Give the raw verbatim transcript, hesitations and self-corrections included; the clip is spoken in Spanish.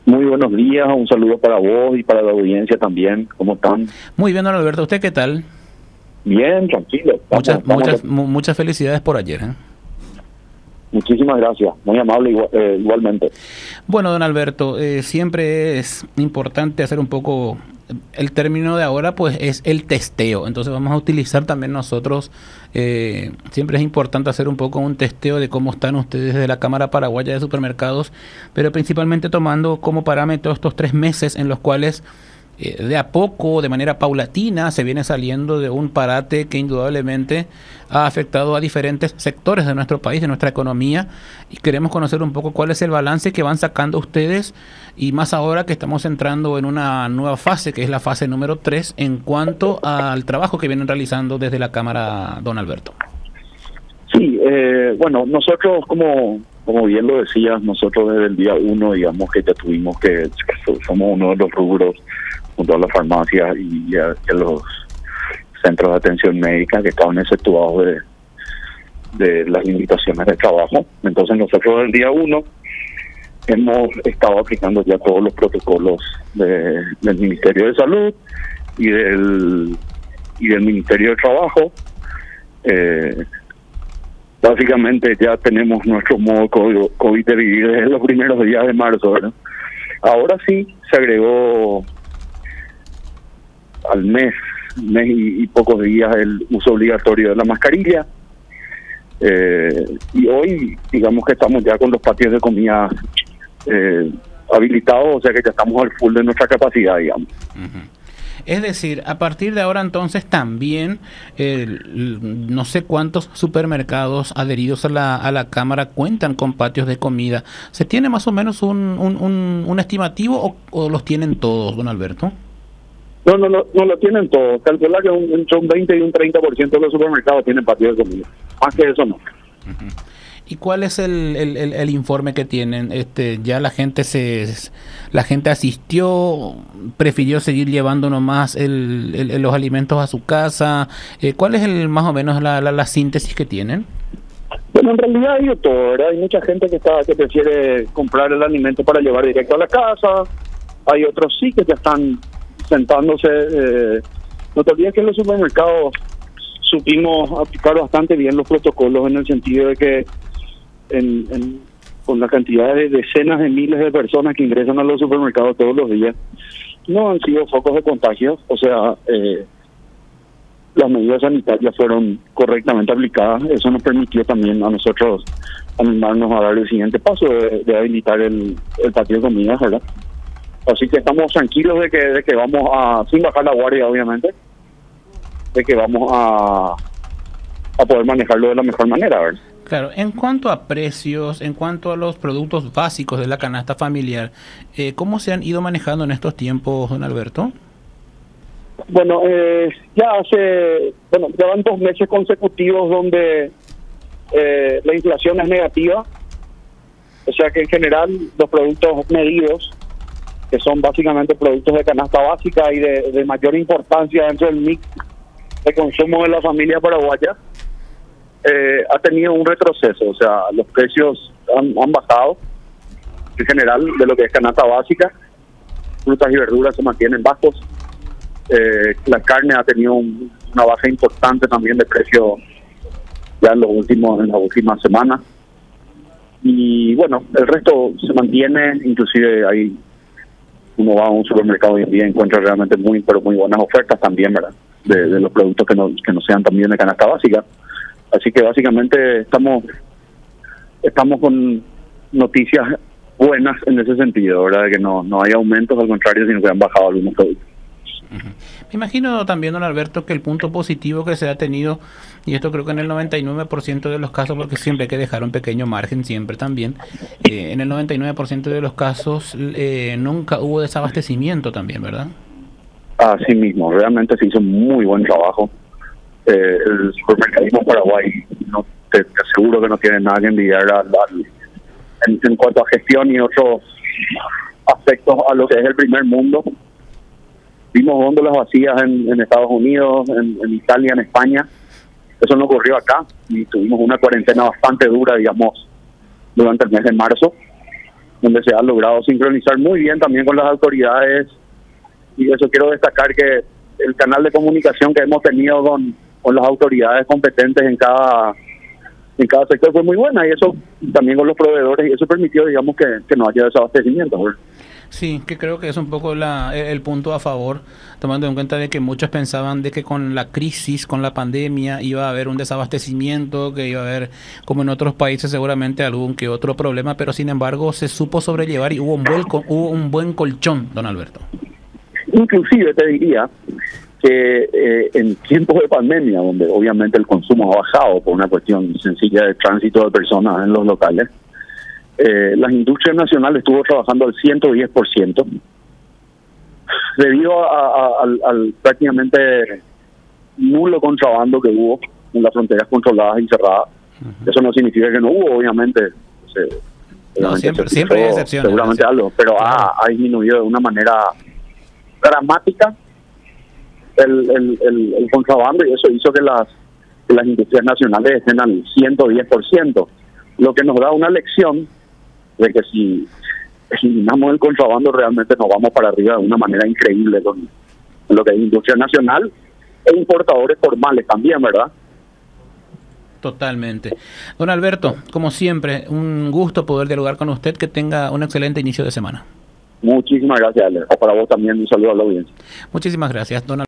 Muy buenos días, un saludo para vos y para la audiencia también. ¿Cómo están? Muy bien, don Alberto. ¿Usted qué tal? Bien, tranquilo. Estamos, muchas, estamos muchas, mu- muchas felicidades por ayer, ¿eh? Muchísimas gracias, muy amable igual, eh, igualmente. Bueno, don Alberto, eh, siempre es importante hacer un poco, el término de ahora pues es el testeo, entonces vamos a utilizar también nosotros, eh, siempre es importante hacer un poco un testeo de cómo están ustedes de la Cámara Paraguaya de Supermercados, pero principalmente tomando como parámetro estos tres meses en los cuales eh, de a poco, de manera paulatina, se viene saliendo de un parate que indudablemente ha afectado a diferentes sectores de nuestro país, de nuestra economía, y queremos conocer un poco cuál es el balance que van sacando ustedes, y más ahora que estamos entrando en una nueva fase, que es la fase número tres, en cuanto al trabajo que vienen realizando desde la Cámara, don Alberto. Sí, eh, bueno, nosotros, como como bien lo decías, nosotros desde el día uno, digamos que ya tuvimos que, que somos uno de los rubros, junto a las farmacias y a, y a los centros de atención médica que estaban exceptuados de, de las limitaciones de trabajo. Entonces nosotros desde el día uno hemos estado aplicando ya todos los protocolos de, del Ministerio de Salud y del y del Ministerio de Trabajo. Eh, básicamente ya tenemos nuestro modo COVID de vivir desde los primeros días de marzo, ¿verdad? Ahora sí se agregó al mes, mes y, y pocos días el uso obligatorio de la mascarilla. Eh, y hoy, digamos que estamos ya con los patios de comida eh, habilitados, o sea que ya estamos al full de nuestra capacidad, digamos. Uh-huh. Es decir, a partir de ahora entonces también, eh, no sé cuántos supermercados adheridos a la, a la Cámara cuentan con patios de comida. ¿Se tiene más o menos un, un, un, un estimativo o, o los tienen todos, don Alberto? No, no, no, no lo tienen todos. Calcula que un, entre un veinte y un treinta por ciento de los supermercados tienen patio de comida. Más que eso no. Uh-huh. ¿Y cuál es el, el, el, el informe que tienen? Este, ya la gente se, la gente asistió, prefirió seguir llevando nomás el, el, los alimentos a su casa. Eh, ¿Cuál es el más o menos la, la, la síntesis que tienen? Bueno, en realidad hay de todo, ¿verdad? Hay mucha gente que está que prefiere comprar el alimento para llevar directo a la casa. Hay otros sí que ya están sentándose. Eh, no te olvides que en los supermercados supimos aplicar bastante bien los protocolos, en el sentido de que en, en, con la cantidad de decenas de miles de personas que ingresan a los supermercados todos los días, no han sido focos de contagio. O sea, eh, las medidas sanitarias fueron correctamente aplicadas. Eso nos permitió también a nosotros animarnos a dar el siguiente paso de, de habilitar el, el patio de comidas, ¿verdad? Así que estamos tranquilos de que de que vamos a, sin bajar la guardia obviamente, de que vamos a a poder manejarlo de la mejor manera, ¿verdad? Claro, en cuanto a precios, en cuanto a los productos básicos de la canasta familiar, eh, ¿cómo se han ido manejando en estos tiempos, don Alberto? Bueno, eh, ya hace, bueno, ya van dos meses consecutivos donde eh, la inflación es negativa, o sea que en general los productos medidos, que son básicamente productos de canasta básica y de, de mayor importancia dentro del mix de consumo de la familia paraguaya, eh, ha tenido un retroceso. O sea, los precios han, han bajado en general de lo que es canasta básica. Frutas y verduras se mantienen bajos. Eh, la carne ha tenido un, una baja importante también de precio ya en los últimos en las últimas semanas. Y bueno, el resto se mantiene. Inclusive hay uno va a un supermercado hoy en día y encuentra realmente muy pero muy buenas ofertas también, ¿verdad? De, de los productos que no que no sean también de canasta básica. Así que básicamente estamos estamos con noticias buenas en ese sentido, ¿verdad? De que no no hay aumentos, al contrario, sino que han bajado algunos productos. Uh-huh. Me imagino también, don Alberto, que el punto positivo que se ha tenido, y esto creo que en el noventa y nueve por ciento de los casos, porque siempre hay que dejar un pequeño margen, siempre también, eh, en el noventa y nueve por ciento de los casos eh, nunca hubo desabastecimiento también, ¿verdad? Así mismo, realmente se hizo muy buen trabajo. Eh, el supermercadismo Paraguay, no te, te aseguro que no tiene nada que envidiar al, al, en, en cuanto a gestión y otros aspectos a lo que es el primer mundo. Vimos góndolas vacías en, en Estados Unidos, en, en Italia, en España. Eso no ocurrió acá y tuvimos una cuarentena bastante dura, digamos, durante el mes de marzo, donde se ha logrado sincronizar muy bien también con las autoridades, y eso quiero destacar que el canal de comunicación que hemos tenido con, con las autoridades competentes en cada en cada sector fue muy buena, y eso también con los proveedores, y eso permitió, digamos, que, que no haya desabastecimiento, ¿verdad? Sí, que creo que es un poco la, el punto a favor, tomando en cuenta de que muchos pensaban de que con la crisis, con la pandemia, iba a haber un desabastecimiento, que iba a haber, como en otros países, seguramente algún que otro problema, pero sin embargo se supo sobrellevar y hubo un buen, hubo un buen colchón, don Alberto. Inclusive te diría que eh, en tiempos de pandemia, donde obviamente el consumo ha bajado por una cuestión sencilla de tránsito de personas en los locales, Eh, las industrias nacionales estuvo trabajando al ciento diez por ciento debido a, a, al, al prácticamente nulo contrabando que hubo en las fronteras controladas y cerradas. Uh-huh. Eso no significa que no hubo, obviamente. Se, no, obviamente siempre, se siempre hay excepciones. Seguramente ¿no? algo, pero claro. ha, ha disminuido de una manera dramática el, el, el, el contrabando, y eso hizo que las, que las industrias nacionales estén al ciento diez por ciento, lo que nos da una lección de que si eliminamos el contrabando realmente nos vamos para arriba de una manera increíble con lo que es industria nacional e importadores formales también, ¿verdad? Totalmente. Don Alberto, como siempre, un gusto poder dialogar con usted, que tenga un excelente inicio de semana. Muchísimas gracias, Alex. Para vos también un saludo a la audiencia. Muchísimas gracias, don Alberto.